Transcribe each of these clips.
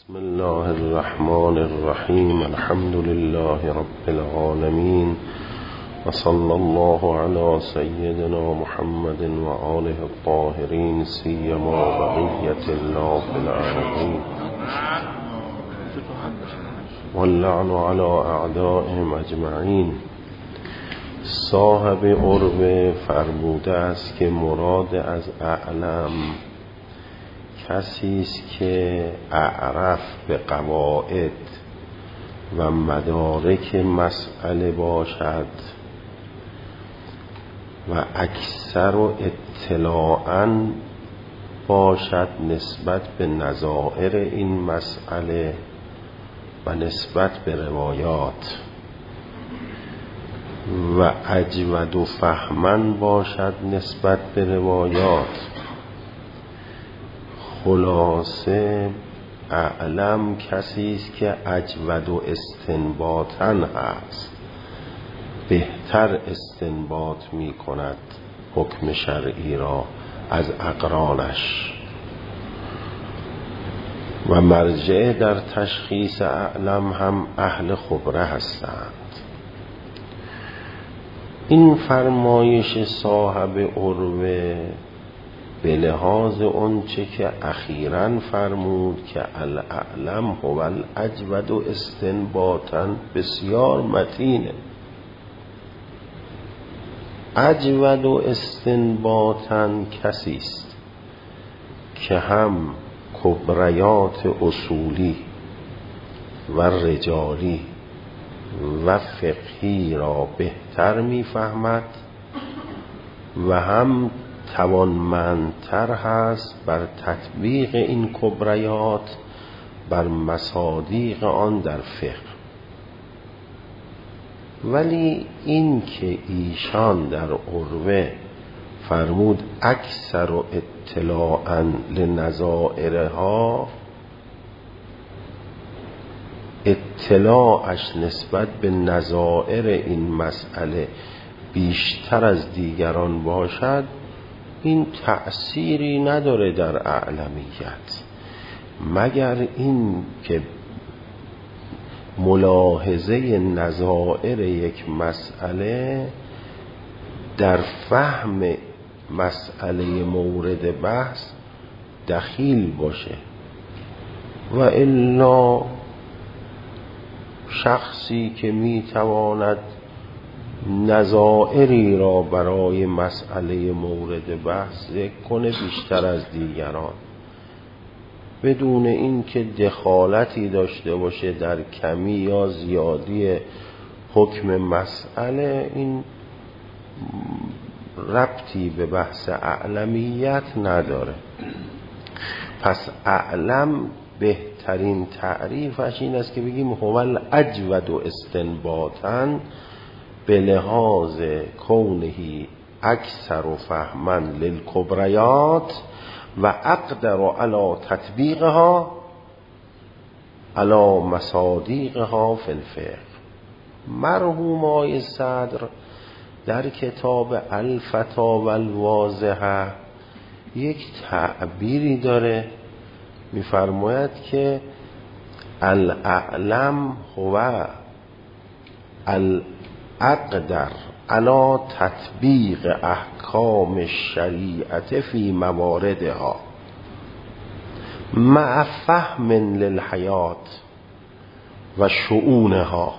بسم الله الرحمن الرحیم. الحمد لله رب العالمین و صلی الله علی سیدنا محمد و آله الطاهرین سیما بقیة الله فی الارضین واللعن علی اعدائهم اجمعین. صاحب عربه فرموده است که مراد از اعلم کسی است که اعرف به قواعد و مدارک مسئله باشد و اکثر و اطلاعاً باشد نسبت به نظائر این مسئله و نسبت به روایات و اجود و فهماً باشد نسبت به روایات. خلاصه اعلم کسی است که اجود و استنباطاً هست، بهتر استنباط می کند حکم شرعی را از اقرانش و مرجع در تشخیص اعلم هم اهل خبره هستند. این فرمایش صاحب عروه به لحاظ اونچه که اخیراً فرمود که الاعلم هو الاجود و استنباطاً بسیار متینه. اجود و استنباطاً کسی است که هم کبریات اصولی و رجالی و فقهی را بهتر میفهمد و هم توانمندتر هست بر تطبیق این کبریات بر مصادیق آن در فقه. ولی این که ایشان در عروه فرمود اکثر و اطلاعاً لنظائرها، اطلاعش نسبت به نظائر این مسئله بیشتر از دیگران باشد، این تأثیری نداره در اعلمیت، مگر این که ملاحظه نظائر یک مسئله در فهم مسئله مورد بحث دخیل باشه. و الا شخصی که میتواند نظائری را برای مسئله مورد بحث ذکر کنه بیشتر از دیگران بدون اینکه دخالتی داشته باشه در کمی یا زیادی حکم مسئله، این ربطی به بحث اعلمیت نداره. پس اعلم بهترین تعریفش این است که بگیم هو الاجود و استنباطاً به لحاظ کونهی اکثر و فهما للکبریات و اقدر علی تطبیقها علی مصادیقها فی الفقه. مرحوم آقای صدر در کتاب الفتاوی الواضحه یک تعبیری داره، میفرماید که الاعلم هو اقدر علی تطبیق احکام الشریعت فی مواردها مع فهم للحیات و شؤونها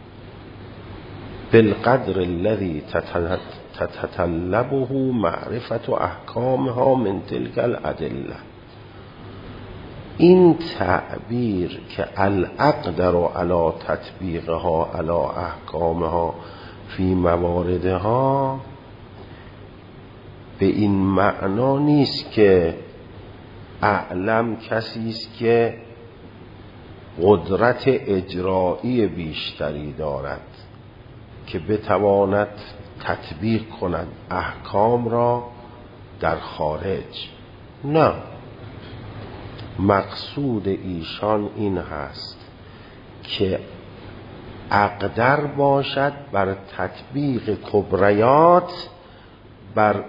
بالقدر الذی تتطلبه معرفت احکامها من تلک الادله. این تعبیر که الاقدر علی تطبیقها علی احکامها فی مواردها به این معنا نیست که اعلم کسی است که قدرت اجرایی بیشتری دارد که بتواند تطبیق کند احکام را در خارج. نه، مقصود ایشان این هست که اقدر باشد بر تطبیق کبریات بر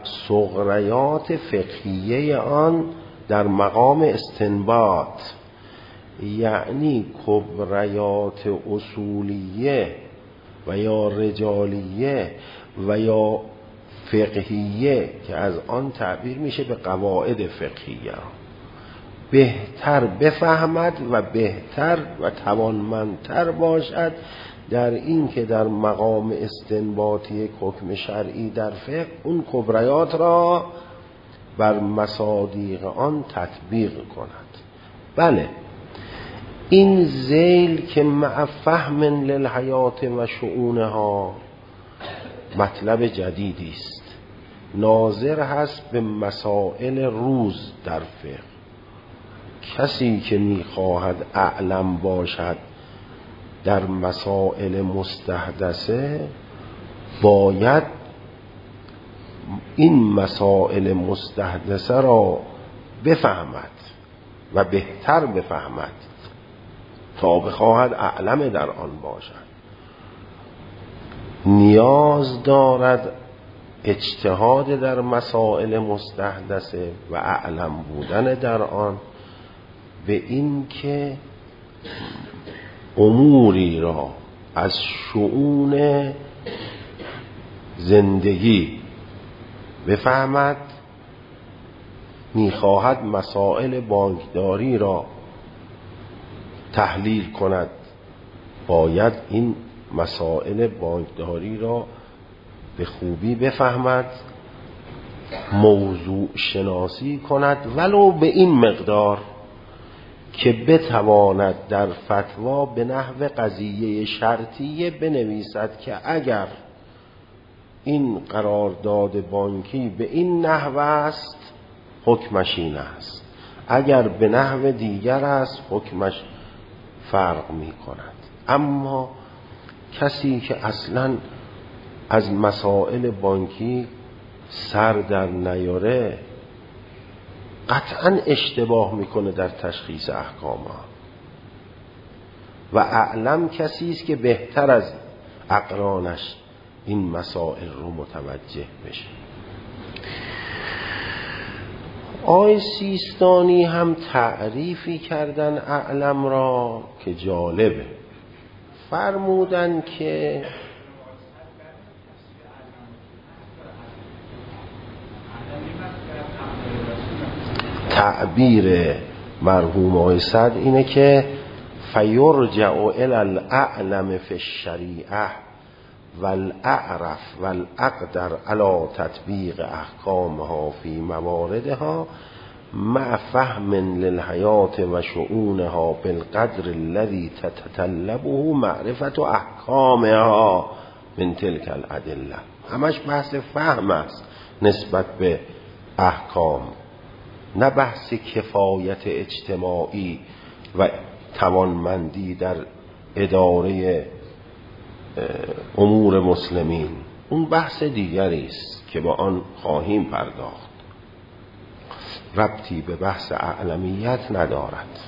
صغریات فقهیه آن در مقام استنباط. یعنی کبریات اصولیه و یا رجالیه و یا فقهیه که از آن تعبیر میشه به قواعد فقهیه بهتر بفهمد و بهتر و توانمندتر باشد در این که در مقام استنباطی حکم شرعی در فقه اون کبریات را بر مصادیق آن تطبیق کند. بله، این ذیل که مع فهم للحیات و شؤونها مطلب جدیدی است، ناظر هست به مسائل روز در فقه. کسی که میخواهد اعلم باشد در مسائل مستحدثه باید این مسائل مستحدثه را بفهمد و بهتر بفهمد تا بخواهد اعلم در آن باشد. نیاز دارد اجتهاد در مسائل مستحدثه و اعلم بودن در آن به این که اموری را از شؤون زندگی بفهمد. میخواهد مسائل بانکداری را تحلیل کند، باید این مسائل بانکداری را به خوبی بفهمد، موضوع شناسی کند ولو به این مقدار که بتواند در فتوا به نحو قضیه شرطیه بنویسد که اگر این قرارداد بانکی به این نحو است حکمش این است، اگر به نحو دیگر است حکمش فرق می کند. اما کسی که اصلاً از مسائل بانکی سر در نیاره قطعاً اشتباه میکنه در تشخیص احکام ها. و اعلم کسی است که بهتر از اقرانش این مسائل رو متوجه بشه. آقای سیستانی هم تعریفی کردن اعلم را که جالبه. فرمودن که تعبیر مرحوم آقای سعد اینه که فیرجع الی الاعلم فی الشریعه والاعرف والاقدر علی تطبیق احکامها فی مواردها مع فهم للحیات و شؤونها بالقدر الذی تتطلبه معرفت احکامها من تلک الادله. همش بحث فهم است نسبت به احکام، نه بحث کفایت اجتماعی و توانمندی در اداره امور مسلمین. اون بحث دیگری است که با آن خواهیم پرداخت، ربطی به بحث اعلمیت ندارد.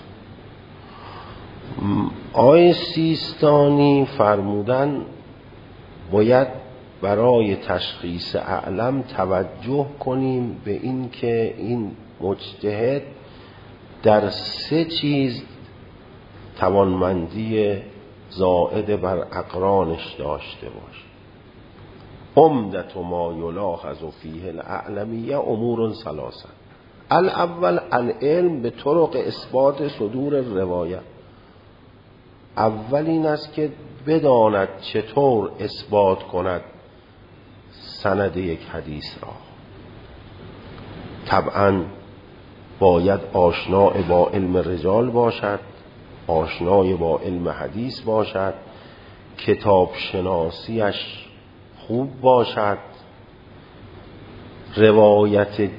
آقای سیستانی فرمودن باید برای تشخیص اعلم توجه کنیم به این که این مجتهد در 3 چیز توانمندی زائد بر اقرانش داشته باشه. عمدت ما یلاحظ فیه الاعلمیه امور 3. الاول العلم به طرق اثبات صدور روایت. اول این است که بداند چطور اثبات کند سند یک حدیث را. طبعا باید آشنا با علم رجال باشد، آشنای با علم حدیث باشد، کتاب شناسیش خوب باشد، روایت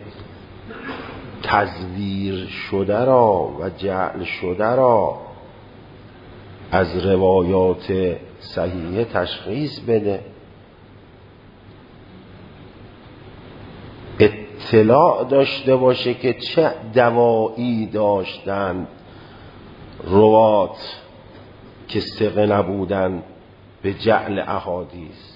تزویر شده را و جعل شده را از روایات صحیحه تشخیص بده، اطلاع داشته باشه که چه دوایی داشتند روات که ثقه نبودن به جعل احادیث.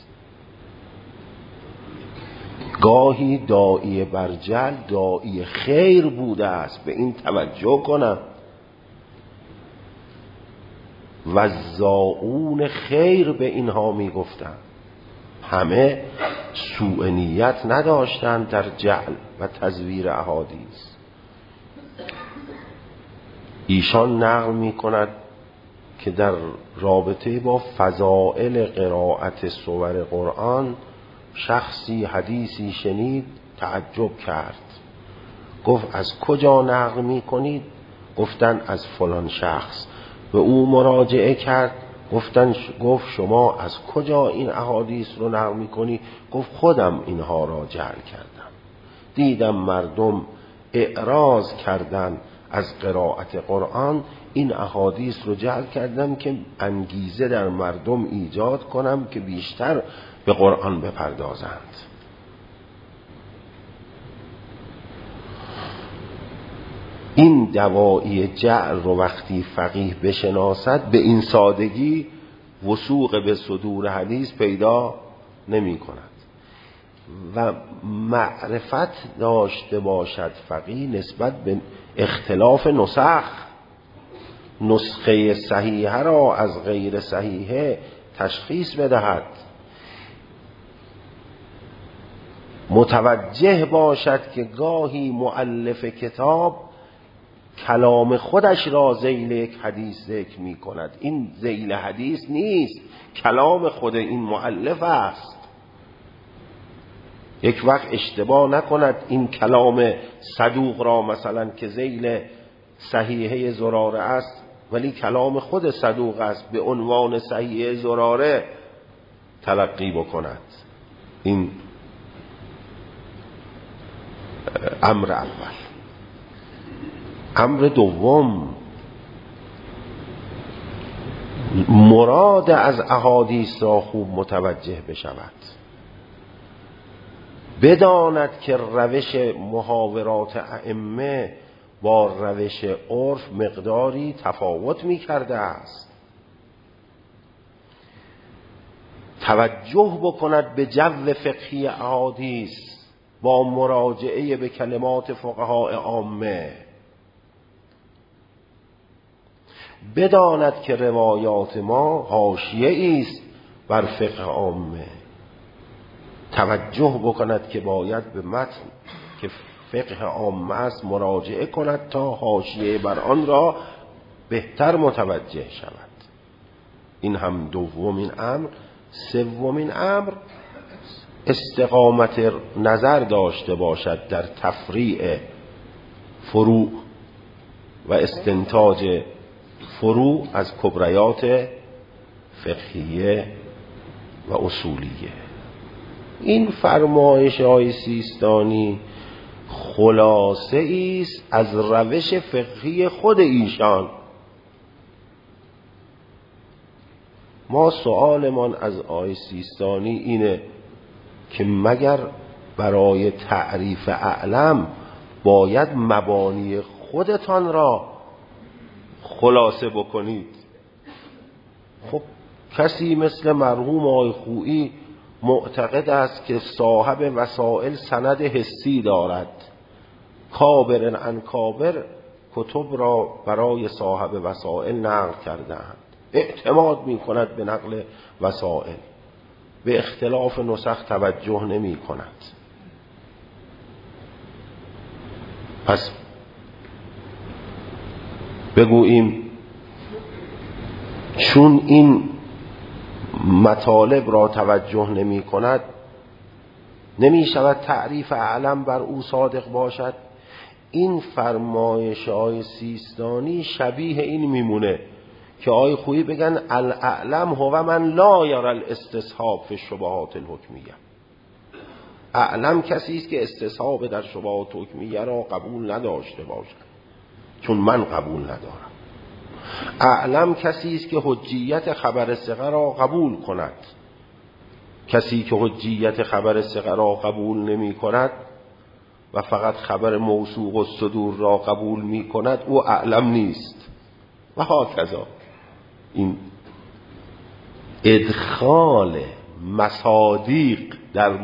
گاهی داعی بر جعل داعی خیر بوده است، به این توجه کنم. و زاؤون خیر به اینها میگفتند. همه سوء نیت نداشتند در جعل و تزویر احادیث. ایشان نقل میکند که در رابطه با فضائل قرائت سور قرآن شخصی حدیثی شنید، تعجب کرد. گفت از کجا نقل میکنید؟ گفتن از فلان شخص. به او مراجعه کرد، گفت شما از کجا این احادیث رو نقل میکنی؟ گفت خودم اینها را جعل کردم، دیدم مردم اعراض کردن از قرائت قرآن، این احادیث رو جعل کردم که انگیزه در مردم ایجاد کنم که بیشتر به قرآن بپردازند. این دواعی جعل رو وقتی فقیه بشناسد، به این سادگی وثوق به صدور حدیث پیدا نمی کند و معرفت داشته باشد فقیه نسبت به اختلاف نسخه صحیحه را از غیر صحیحه تشخیص بدهد، متوجه باشد که گاهی مؤلف کتاب کلام خودش را ذیل یک حدیث ذکر می کند. این ذیل حدیث نیست، کلام خود این مؤلف است. یک وقت اشتباه نکند این کلام صدوق را مثلا که ذیل صحیحه زراره است ولی کلام خود صدوق است، به عنوان صحیحه زراره تلقی بکند. این امر اول. امر دوم، مراد از احادیث را خوب متوجه بشود، بداند که روش محاورات ائمه با روش عرف مقداری تفاوت می کرده است، توجه بکند به جو فقهی احادیث با مراجعه به کلمات فقهای عامه، بداند که روایات ما حاشیه است بر فقه عامه، توجه بکند که باید به متن که فقه عامه است مراجعه کند تا حاشیه بر آن را بهتر متوجه شود. این هم دومین امر. سومین امر، استقامت نظر داشته باشد در تفریع فروع و استنتاج فروع از کبریات فقهیه و اصولیه. این فرمایش های سیستانی خلاصه است از روش فقهی خود ایشان. ما سؤالمان از آقای سیستانی اینه که مگر برای تعریف اعلم باید مبانی خودتان را خلاصه بکنید؟ خب کسی مثل مرحوم آقای خویی معتقد است که صاحب وسائل سند حسی دارد، کابر عن کابر کتب را برای صاحب وسائل نقل کردند، اعتماد می کند به نقل وسائل، به اختلاف نسخ توجه نمی کند. پس بگوییم چون این مطالب را توجه نمی کند نمی شود تعریف اعلم بر او صادق باشد. این فرمایش های سیستانی شبیه این میمونه که آقای خویی بگن الاعلم هو من لا یرى الاستصحاب فی الشبهات الحکمیه. اعلم کسی است که استصحاب در شبهات حکمیه را قبول نداشته باشد، چون من قبول ندارم. اعلم کسی است که حجیت خبر ثقه را قبول کند. کسی که حجیت خبر ثقه را قبول نمی کند و فقط خبر موثوق الصدور را قبول می کند او اعلم نیست و هاکذا. این ادخال مصادیق در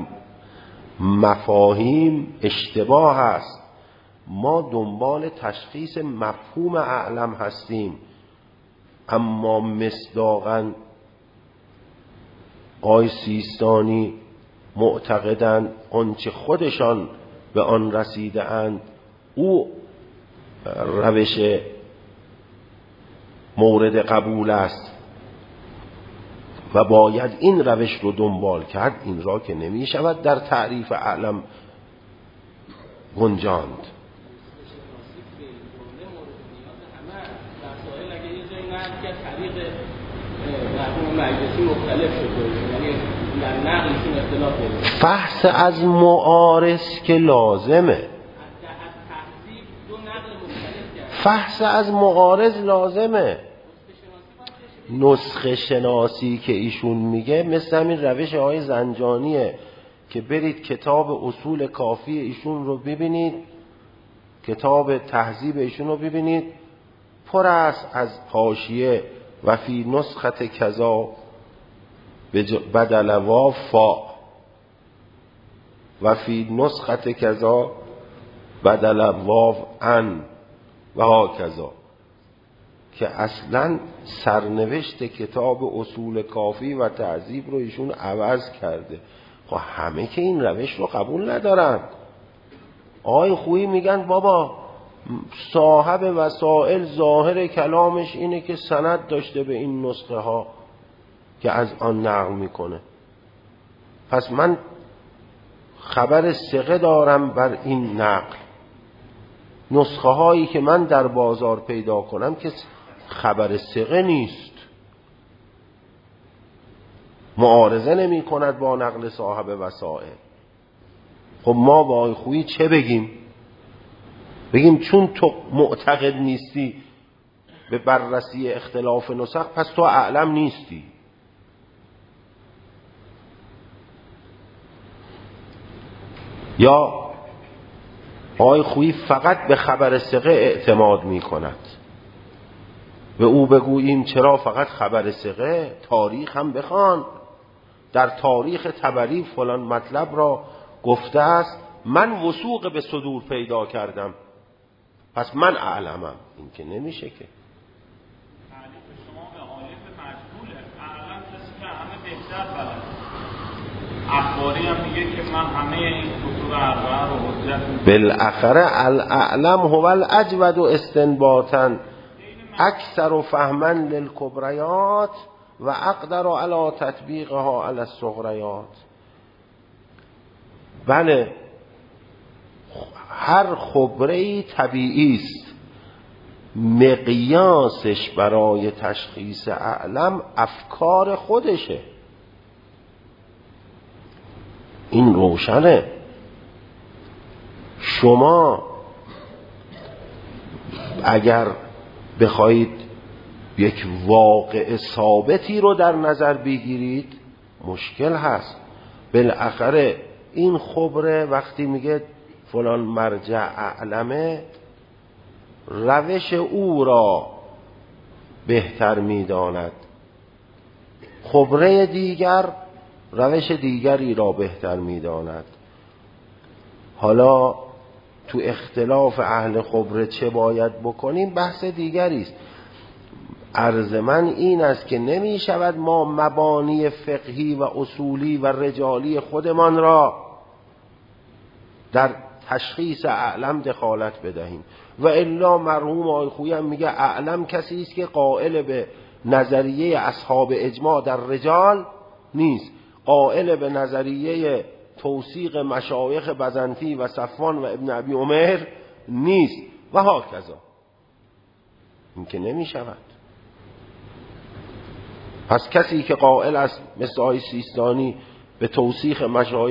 مفاهیم اشتباه است. ما دنبال تشخیص مفهوم اعلم هستیم، اما مصداقاً آقای سیستانی معتقدند آنچه خودشان به آن رسیده اند او روش مورد قبول است و باید این روش رو دنبال کرد، این را که نمی شود در تعریف اعلم گنجاند. فحص از معارض که لازمه، فحص از معارض لازمه. نسخه شناسی که ایشون میگه مثل همین روش آقای زنجانیه که برید کتاب اصول کافی ایشون رو ببینید، کتاب تهذیب ایشون رو ببینید، پر است از حاشیه و فی نسخت کذا بدل واو فا و فی نسخت کذا بدل واو ان و ها کذا، که اصلا سرنوشت کتاب اصول کافی و تهذیب رو ایشون عوض کرده. خب همه که این روش رو قبول ندارن. آقای خویی میگن بابا صاحب وسائل ظاهر کلامش اینه که سند داشته به این نسخه ها که از آن نقل میکنه، پس من خبر ثقه دارم بر این نقل. نسخه هایی که من در بازار پیدا کنم که خبر ثقه نیست، معارضه نمی کند با نقل صاحب وسائل. خب ما با آقای خویی چه بگیم؟ بگیم چون تو معتقد نیستی به بررسی اختلاف نسخ پس تو اعلم نیستی؟ یا آقای خویی فقط به خبر ثقه اعتماد می کند؟ به او بگوییم چرا فقط خبر ثقه؟ تاریخ هم بخوان، در تاریخ طبری فلان مطلب را گفته است، من وثوق به صدور پیدا کردم پس من اعلمم. این که نمیشه که. تعریف شما به عالم مجهوله، اعلم کسی که همه بهتر بلد. اخباری هم میگه که من همه این کتب اربعه رو حجت بالاخره الاعلم هو الاجود استنباطا اکثر فهما للکبریات و اقدر علی تطبیقها علی الصغریات. بله هر خبره‌ای طبیعی است، مقیاسش برای تشخیص اعلم افکار خودشه، این روشنه. شما اگر بخواهید یک واقع ثابتی رو در نظر بگیرید مشکل هست. بالاخره این خبره وقتی میگه فلان مرجع اعلمه، روش او را بهتر میداند، خبره دیگر روش دیگری را بهتر میداند. حالا تو اختلاف اهل خبره چه باید بکنیم بحث دیگری است. عرض من این است که نمی شود ما مبانی فقهی و اصولی و رجالی خودمان را در تشخیص اعلم دخالت بدهیم. و الا مرحوم آقای خویی هم میگه اعلم کسی است که قائل به نظریه اصحاب اجماع در رجال نیست، قائل به نظریه توثیق مشایخ بزنطی و صفوان و ابن ابی عمر نیست و هاکذا. این که نمی شود. پس کسی که قائل است مثل آقای سیستانی به توثیق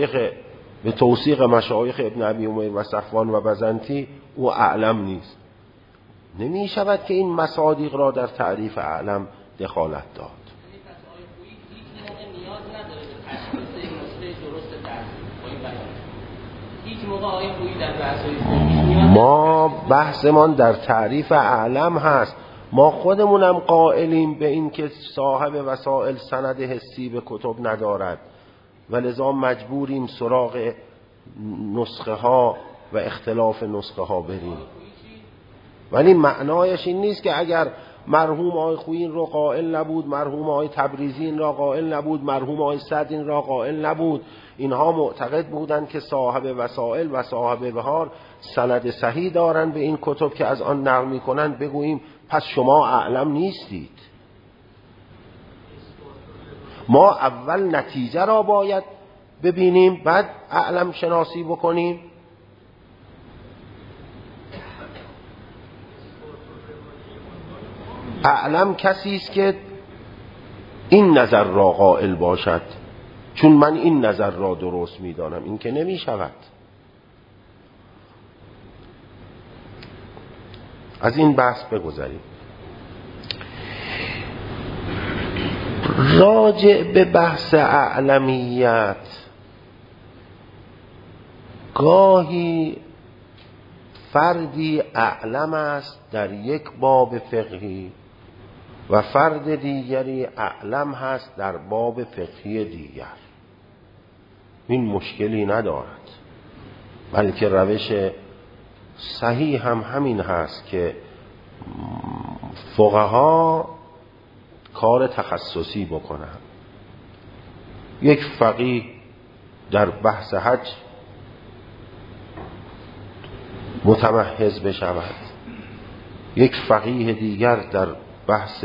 مشایخ ابن ابی عمر و صفوان و بزنطی، او اعلم نیست. نمی شود که این مصادیق را در تعریف اعلم دخالت داد. ما بحثمان در تعریف اعلم هست. ما خودمونم قائلیم به این که صاحب وسائل سند حسی به کتب ندارد و لذا مجبوریم سراغ نسخه ها و اختلاف نسخه ها بریم. ولی معنایش این نیست که اگر مرحوم آقای خویی این رو قائل نبود، مرحوم آقای تبریزی این را قائل نبود، مرحوم آقای سعد این را قائل نبود. اینها معتقد بودند که صاحب وسائل و صاحب بهار سند صحیح دارن به این کتب که از آن نقل میکنن. بگوییم پس شما اعلم نیستید. ما اول نتیجه را باید ببینیم بعد اعلم شناسی بکنیم. اعلم کسی است که این نظر را قائل باشد چون من این نظر را درست میدانم. این که نمی شود. از این بحث بگذاریم. راجع به بحث اعلمیت، گاهی فردی اعلم است در یک باب فقهی و فرد دیگری اعلم هست در باب فقهی دیگر. این مشکلی ندارد، بلکه روش صحیح هم همین هست که فقها کار تخصصی بکنن. یک فقیه در بحث حج متمحض بشود، یک فقیه دیگر در بحث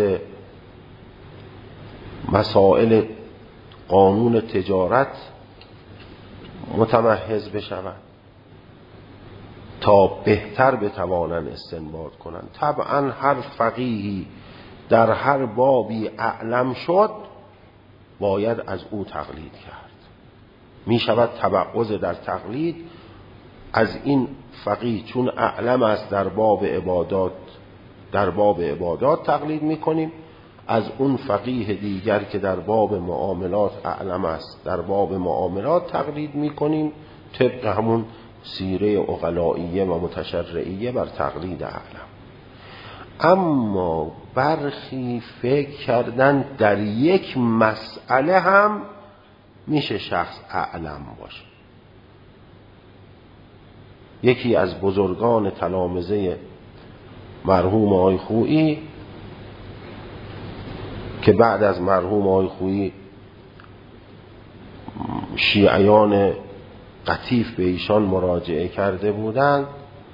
مسائل قانون تجارت متمحض بشود تا بهتر بتوانند استنباط کنند. طبعا هر فقیهی در هر بابی اعلم شد باید از او تقلید کرد. می شود تبعض در تقلید از این فقیه، چون اعلم است در باب عبادات تقلید می کنیم، از اون فقیه دیگر که در باب معاملات اعلم است در باب معاملات تقلید می کنیم، طبق همون سیره عقلائیه و متشرعیه بر تقلید اعلم. اما برخی فکر کردن در یک مسئله هم میشه شخص اعلم باشه. یکی از بزرگان تلامذه مرحوم آقای خویی که بعد از مرحوم آقای خویی شیعیان قطیف به ایشان مراجعه کرده بودند،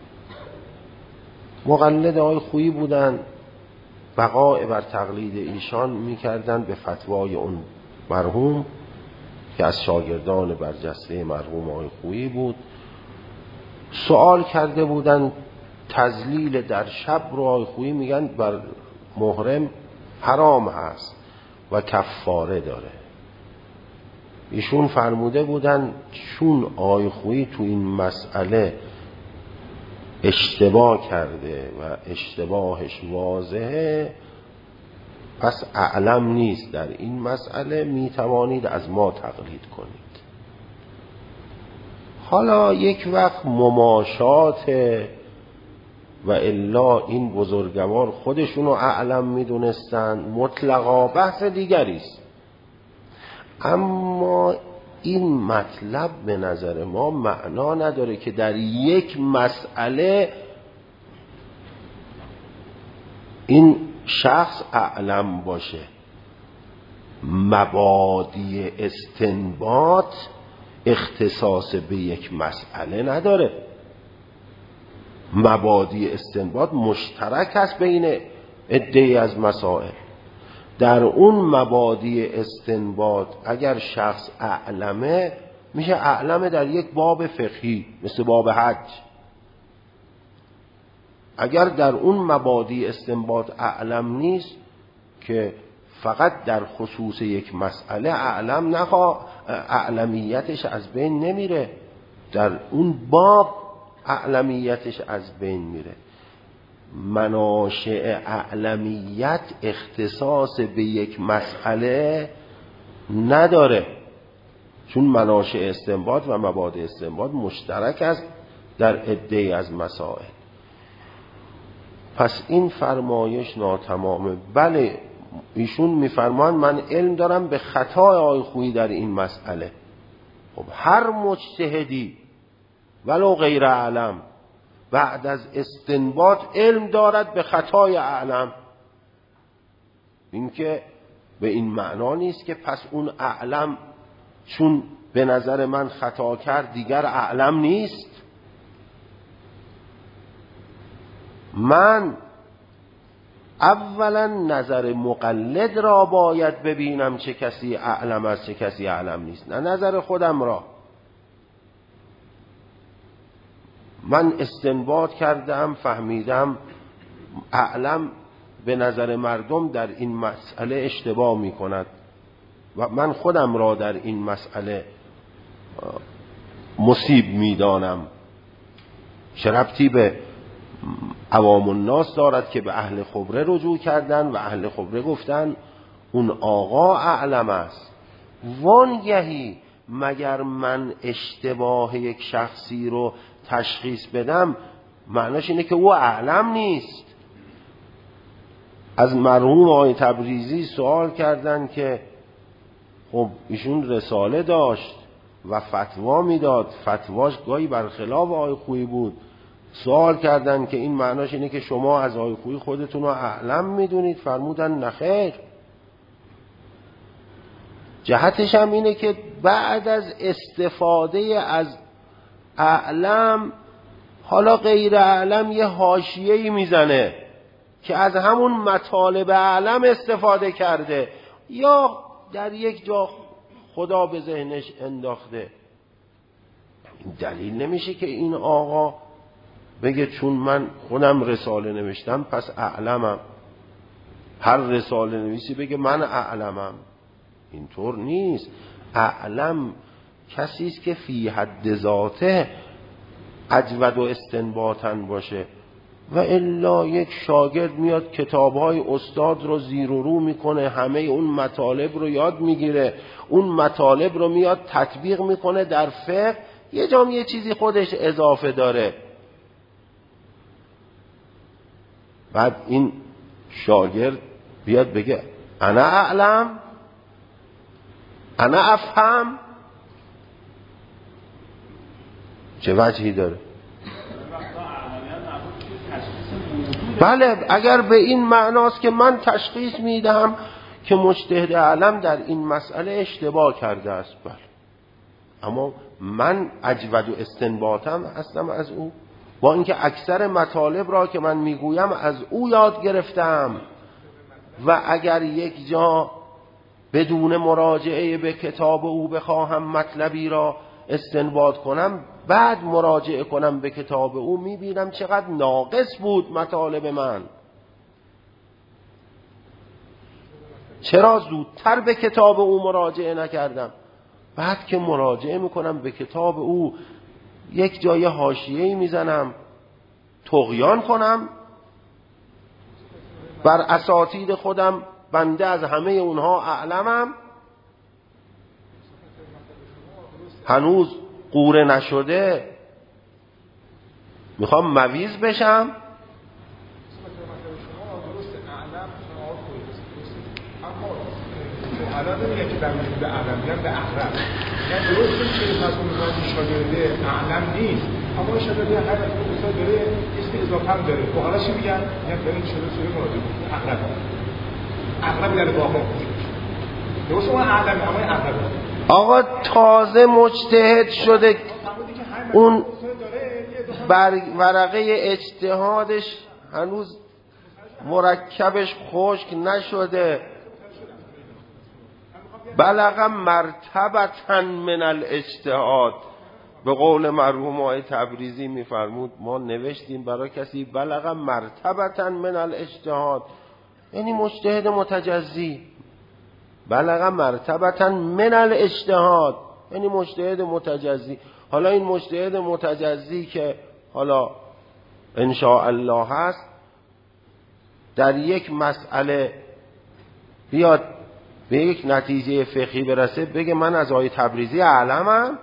مقلد آقای خویی بودند، بقاء بر تقلید ایشان میکردند به فتوای اون مرحوم که از شاگردان برجسته مرحوم آقای خویی بود. سوال کرده بودند تذلیل در شب رو آقای خویی میگن بر محرم حرام هست و کفاره داره. ایشون فرموده بودن چون آقای خویی تو این مسئله اشتباه کرده و اشتباهش واضحه، پس اعلم نیست در این مسئله، میتوانید از ما تقلید کنید. حالا یک وقت مماشات و الا این بزرگوار خودشونو اعلم میدونستن، مطلقا بحث دیگری است. اما این مطلب به نظر ما معنا نداره که در یک مسئله این شخص اعلم باشه. مبادی استنباط اختصاص به یک مسئله نداره. مبادی استنباط مشترک است بین عده‌ای از مسائل. در اون مبادی استنباط اگر شخص اعلمه، میشه اعلمه در یک باب فقهی مثل باب حج. اگر در اون مبادی استنباط اعلم نیست که فقط در خصوص یک مسئله اعلمیتش از بین نمیره، در اون باب اعلمیتش از بین میره. مناشئ اعلمیت اختصاص به یک مسئله نداره، چون مناشئ استنباط و مبادئ استنباط مشترک است در عده‌ای از مسائل. پس این فرمایش ناتمامه. بله ایشون میفرمان من علم دارم به خطای آقای خویی در این مسئله. خب هر مجتهدی ولو غیر اعلم بعد از استنباط علم دارد به خطای اعلم. این که به این معنا نیست که پس اون اعلم چون به نظر من خطا کرد دیگر اعلم نیست. من اولا نظر مقلد را باید ببینم چه کسی اعلم است چه کسی اعلم نیست، نه نظر خودم را. من استنباط کردم فهمیدم اعلم به نظر مردم در این مسئله اشتباه می کند و من خودم را در این مسئله مصیب می دانم. چه ربطی به عوام الناس دارد که به اهل خبره رجوع کردن و اهل خبره گفتن اون آقا اعلم است. وانگهی مگر من اشتباه یک شخصی رو تشخیص بدم معناش اینه که او اعلم نیست. از مرحوم آقای تبریزی سوال کردن که خب ایشون رساله داشت و فتوا میداد، فتواش گاهی برخلاف آقای خویی بود. سوال کردن که این معناش اینه که شما از آقای خویی خودتون رو اعلم میدونید؟ فرمودن نخیر. جهتش هم اینه که بعد از استفاده از اعلم حالا غیر اعلم یه حاشیه‌ای میزنه که از همون مطالب اعلم استفاده کرده یا در یک جا خدا به ذهنش انداخته. این دلیل نمیشه که این آقا بگه چون من خودم رساله نوشتم پس اعلمم. هر رساله نویسی بگه من اعلمم. اینطور نیست. اعلم کسی است که فی حد ذاته اجود و استنباطن باشه و الا یک شاگرد میاد کتابهای استاد رو زیر و رو میکنه، همه اون مطالب رو یاد میگیره، اون مطالب رو میاد تطبیق میکنه در فقه، یه جام یه چیزی خودش اضافه داره. بعد این شاگرد بیاد بگه انا اعلم انا افهم، چه وجهی داره؟ بله اگر به این معناست که من تشخیص میدهم که مجتهد اعلم در این مسئله اشتباه کرده است، بله، اما من اجود و استنباطم هستم از او، با اینکه اکثر مطالب را که من میگویم از او یاد گرفتم و اگر یک جا بدون مراجعه به کتاب او بخواهم مطلبی را استنباط کنم بعد مراجعه کنم به کتاب او میبینم چقدر ناقص بود مطالب من. چرا زودتر به کتاب او مراجعه نکردم؟ بعد که مراجعه میکنم به کتاب او یک جای حاشیه‌ای میزنم، طغیان کنم بر اساتید خودم، بنده از همه اونها اعلمم، هنوز قوره نشده، میخوام مویز بشم. الان نمیگه که در مورد اعلم میگن به احرم، یعنی درسته که مثلا میگن شاگرده اعلم نیست، اما شاگرده هر وقت داره اسم اضافه هم داره. خب حالا چی میگن؟ میگن برید شده مراجعه احرم. احرم در واقع درسته اون اعلم، اما احرم آقا تازه مجتهد شده، اون ورقه اجتهادش هنوز مرکبش خشک نشده. بلغ مرتبة من الاجتهاد، به قول مرحوم آقای تبریزی میفرمود ما نوشتیم برای کسی بلغ مرتبة من الاجتهاد، یعنی مجتهد متجزی. بلغ مرتبة من الاجتهاد یعنی مجتهد متجزی. حالا این مجتهد متجزی که حالا ان شاء الله هست در یک مسئله بیاد به یک نتیجه فقهی برسه بگه من از آقای تبریزی اعلمم،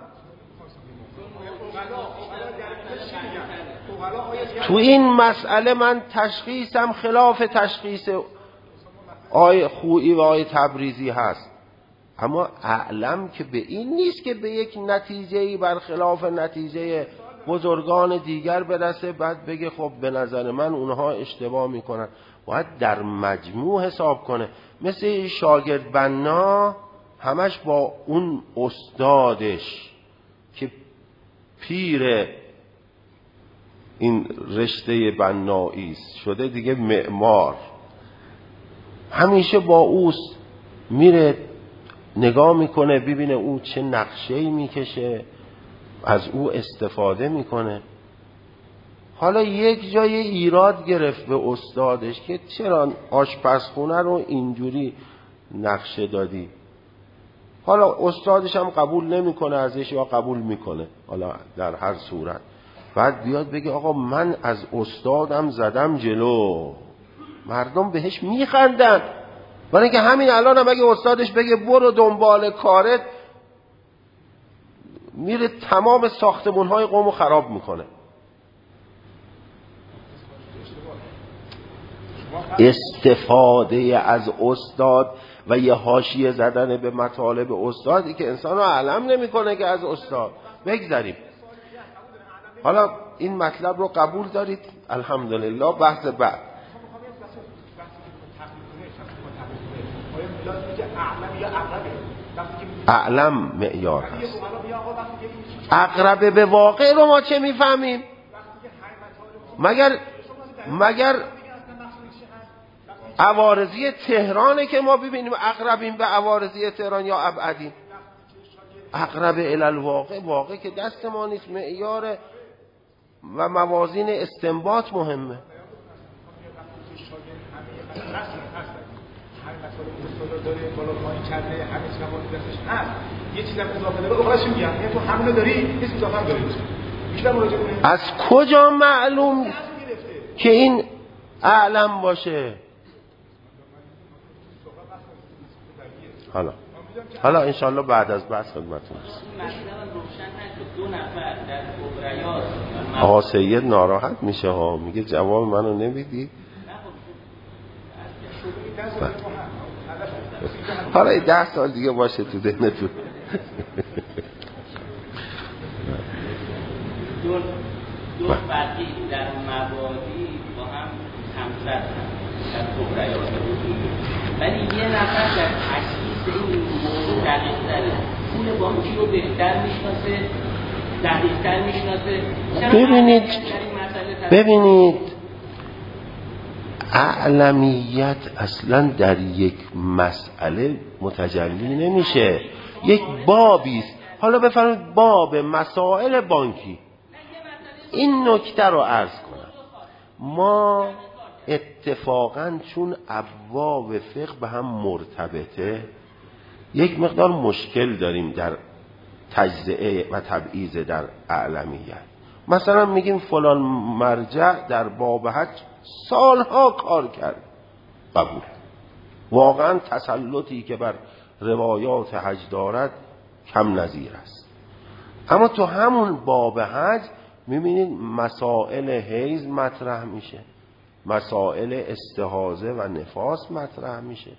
تو این مسئله من تشخیصم خلاف تشخیص آقای خویی و آقای تبریزی هست. اما اعلم که به این نیست که به یک نتیجه‌ای برخلاف نتیجه بزرگان دیگر برسه بعد بگه خب به نظر من اونها اشتباه میکنن. باید در مجموع حساب کنه. مثل شاگرد بنا همش با اون استادش که پیر این رشته بنایی شده دیگه، معمار، همیشه با اوست، میره نگاه میکنه ببینه او چه نقشه‌ای میکشه، از او استفاده میکنه. حالا یک جای ایراد گرفت به استادش که چرا آشپزخونه رو اینجوری نقشه دادی. حالا استادش هم قبول نمیکنه ازش یا قبول میکنه، حالا در هر صورت بعد بیاد بگه آقا من از استادم زدم جلو، مردم بهش میخندن. برای اینکه همین الان هم اگه استادش بگه برو دنبال کارت، میره تمام ساختمون‌های قومو خراب میکنه. استفاده از استاد و یه حاشیه زدن به مطالب استادی که انسان رو علم نمیکنه که از استاد. بگذاریم حالا این مطلب رو قبول دارید؟ الحمدلله. بحث بعد اعلم معیار هست. اقرب به واقع رو ما چه میفهمیم؟ مگر عوارضی تهرانه که ما ببینیم اقربیم به عوارضی تهران یا ابعدیم؟ اقرب الی الواقع، واقع که دست ما نیست، معیار و موازین استنباط مهمه. از کجا معلوم که این اعلم باشه؟ حالا انشالله بعد از بحث خدمتتون آقا سید ناراحت میشه ها، میگه جواب منو نمیدی. حالا 10 سال دیگه باشه تو ذهنتون. دو فرقی در مبادی با هم همسر در کبریات ولی یه نفر در تشخیص این موضوع دقیق تره، پول بانکی رو بهتر میشناسه، دقیق تر میشناسه. ببینید اعلمیت اصلا در یک مسئله متجلی نمیشه، یک بابیست. حالا بفرمایید باب مسائل بانکی، این نکته رو عرض کنم. ما اتفاقا چون ابواب فقه به هم مرتبطه یک مقدار مشکل داریم در تجزئه و تبعیض در اعلمیت. مثلا میگیم فلان مرجع در باب حج سالها کار کرد، قبول، واقعا تسلطی که بر روایات حج دارد کم نظیر است. اما تو همون باب حج میبینید مسائل حیض مطرح میشه، مسائل استحاضه و نفاس مطرح میشه،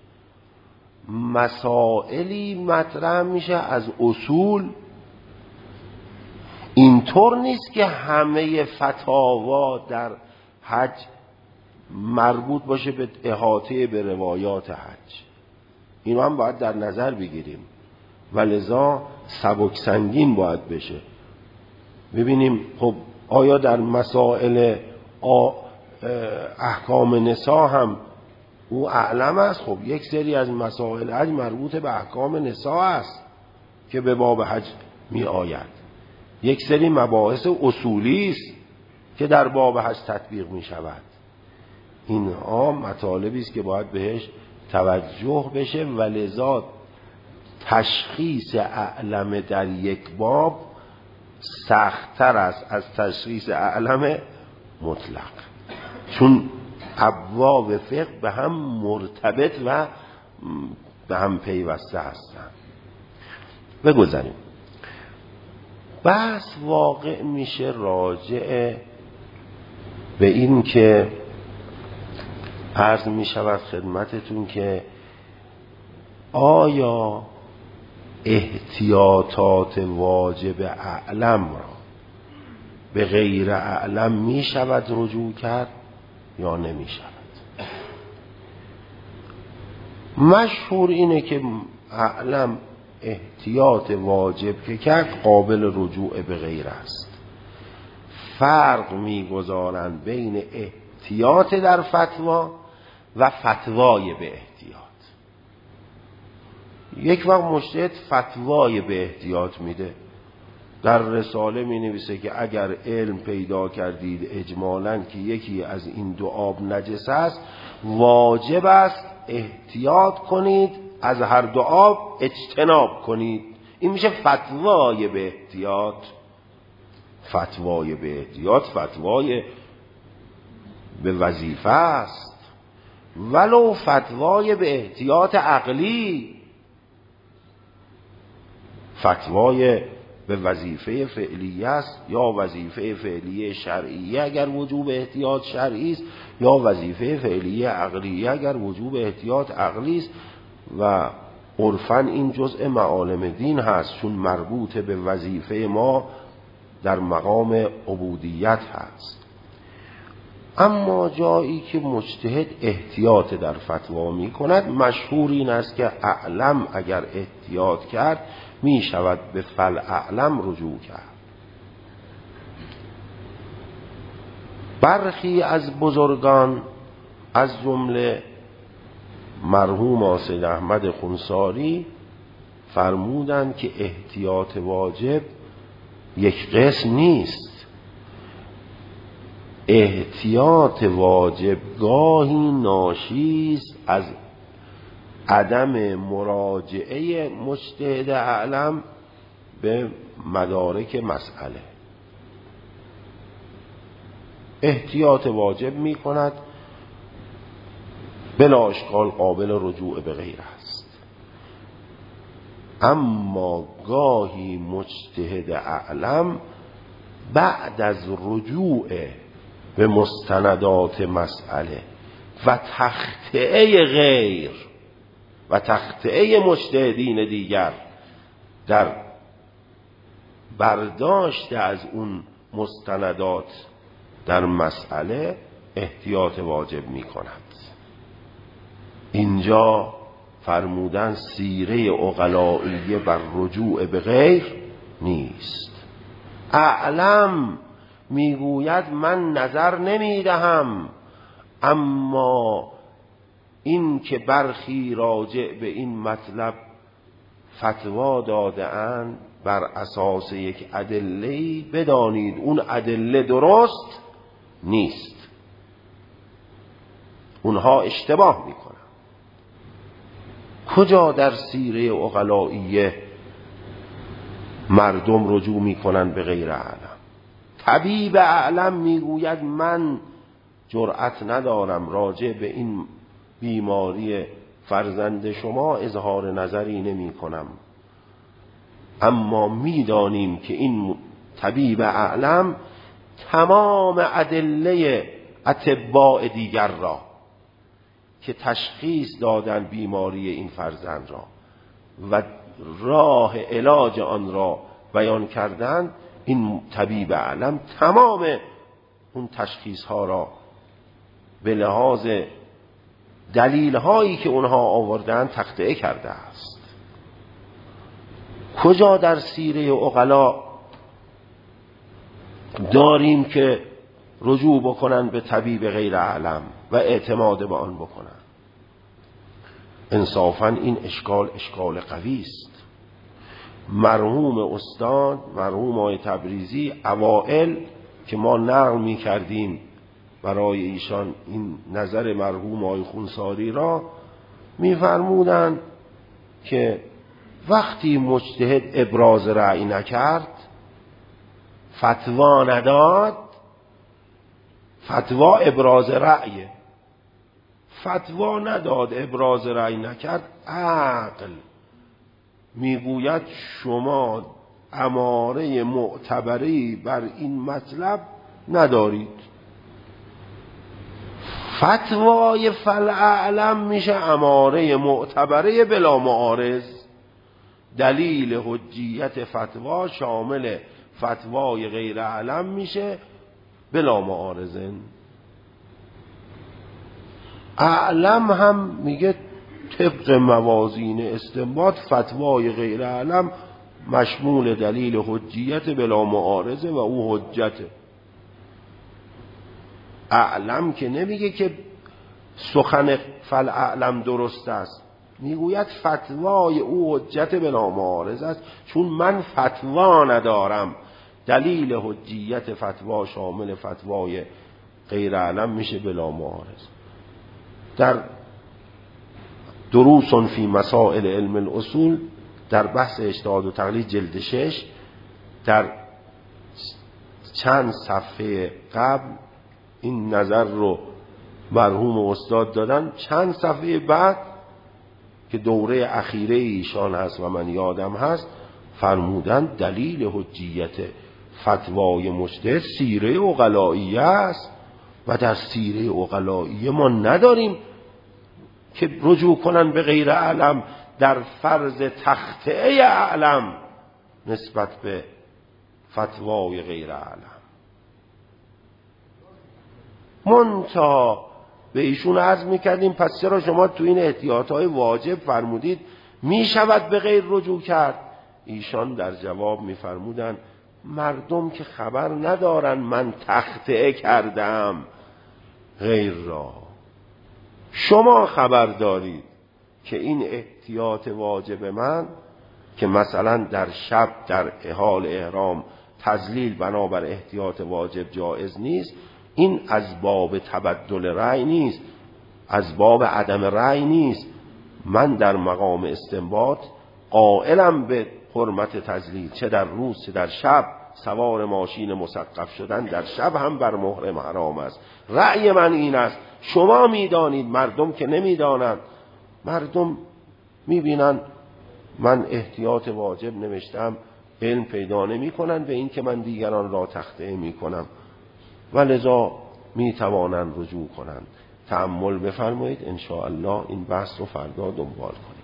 مسائلی مطرح میشه از اصول. اینطور نیست که همه فتاوا در حج مربوط باشه به احاطه به روایات حج. اینو هم باید در نظر بگیریم و لذا سبک سنگین باید بشه. ببینیم خب آیا در مسائل احکام نساء هم او اعلم است؟ خب یک سری از مسائل حج مربوط به احکام نساء است که به باب حج می آید. یک سری مباحث اصولی است که در باب حج تطبیق می شود. اینها مطالبی است که باید بهش توجه بشه و لذا تشخیص اعلم در یک باب سخت‌تر است از تشخیص اعلم مطلق، چون ابواب فقه به هم مرتبط و به هم پیوسته هستند. بگذاریم. بحث واقع میشه راجع به این که عرض می شود خدمتتون که آیا احتیاطات واجب اعلم را به غیر اعلم می شود رجوع کرد یا نمی شود؟ مشهور اینه که اعلم احتیاط واجب که کرد قابل رجوع به غیر است. فرق میگذارند بین احتیاط در فتوا و فتوای به احتیاط. یک وقت مجتهد فتوای به احتیاط میده، در رساله می نویسه که اگر علم پیدا کردید اجمالاً که یکی از این دو آب نجس است، واجب است احتیاط کنید، از هر دو آب اجتناب کنید. این میشه فتوای به احتیاط. فتوای به احتیاط فتوای به وظیفه است، ولو فتوای به احتیاط عقلی. فتوای به وظیفه فعلیه است یا وظیفه فعلیه شرعیه اگر وجوب احتیاط شرعی است، یا وظیفه فعلیه عقلیه اگر وجوب احتیاط عقلی است. و عرفاً این جزء معالم دین هست، چون مربوط به وظیفه ما در مقام عبودیت هست. اما جایی که مجتهد احتیاط در فتوا می کند، مشهور این است که اعلم اگر احتیاط کرد می شود به فالاعلم رجوع کرد. برخی از بزرگان از جمله مرحوم سید احمد خونساری فرمودند که احتیاط واجب یک قسم نیست. احتیاط واجب گاهی ناشی است از عدم مراجعه مجتهد اعلم به مدارک مسئله. احتیاط واجب می کند، بلا اشکال قابل رجوع به غیر است. اما گاهی مجتهد اعلم بعد از رجوع به مستندات مسئله و تخطئه غیر و تخطئه مجتهدین دیگر در برداشت از اون مستندات در مسئله احتیاط واجب می کند. اینجا فرمودن سیره عقلائیه بر رجوع به غیر نیست. اعلم میگوید من نظر نمیدهم، اما این که برخی راجع به این مطلب فتوا داده اند بر اساس یک ادله، بدانید اون ادله درست نیست، اونها اشتباه میکنن. کجا در سیره عقلائیه مردم رجوع میکنن به غیر اعلم؟ طبیب اعلم میگوید من جرأت ندارم راجع به این بیماری فرزند شما اظهار نظری نمی کنم، اما میدانیم که این طبیب اعلم تمام ادله اطباء دیگر را که تشخیص دادن بیماری این فرزند را و راه علاج آن را بیان کردند، این طبیب اعلم تمام اون تشخیص ها را به لحاظ دلیل هایی که اونها آوردن تخطئه کرده است. کجا در سیره عقلا داریم که رجوع بکنن به طبیب غیر اعلم و اعتماد به آن بکنن؟ انصافاً این اشکال قوی است. مرحوم استاد مرحوم آقای تبریزی اوائل که ما نقل می کردیم برای ایشان این نظر مرحوم آقای خونساری را، می فرمودند که وقتی مجتهد ابراز رأی نکرد، فتوا نداد، فتوا ابراز رأی، فتوا نداد ابراز رأی نکرد، عقل میگوید شما اماره معتبری بر این مطلب ندارید. فتوای فالاعلم میشه اماره معتبره بلا معارض. دلیل حجیت فتوا شامل فتوای غیر اعلم میشه بلا معارضن. اعلم هم میگه طبق موازین استنباط فتوای غیر اعلم مشمول دلیل حجیت بلا معارضه و او حجته. اعلم که نمیگه که سخن فالاعلم درست است، میگوید فتوای او حجت بلا معارضه است، چون من فتوا ندارم. دلیل حجیت فتوا شامل فتوای غیر اعلم میشه بلا معارضه. در دروس فی مسائل علم الاصول در بحث اجتهاد و تقلید جلد 6 در چند صفحه قبل این نظر رو مرحوم استاد دادن، چند صفحه بعد که دوره اخیره ایشان هست و من یادم هست فرمودن دلیل حجیت فتوای مجتهد سیره عقلائیه است و در سیره عقلائیه ما نداریم که رجوع کنن به غیر اعلم در فرض تخطئه اعلم نسبت به فتوای غیر اعلم. منتها به ایشون عرض میکردیم پس چرا شما تو این احتیاطهای واجب فرمودید میشود به غیر رجوع کرد؟ ایشان در جواب میفرمودن مردم که خبر ندارن من تخطئه کردم غیر را، شما خبر دارید که این احتیاط واجب من که مثلا در شب در حال احرام تذلیل بنابر احتیاط واجب جایز نیست، این از باب تبدل رأی نیست، از باب عدم رأی نیست. من در مقام استنباط قائلم به حرمت تذلیل، چه در روز چه در شب. سوار ماشین مسقف شدن در شب هم بر محرم حرام است. رأی من این است، شما میدانید، مردم که نمیدانند. مردم میبینن من احتیاط واجب نوشتم، علم پیدا نمی کنن به این که من دیگران را تخطئه می کنم و لذا می توانند رجوع کنند. تأمل بفرمایید، ان شاء الله این بحث رو فردا دنبال کنید.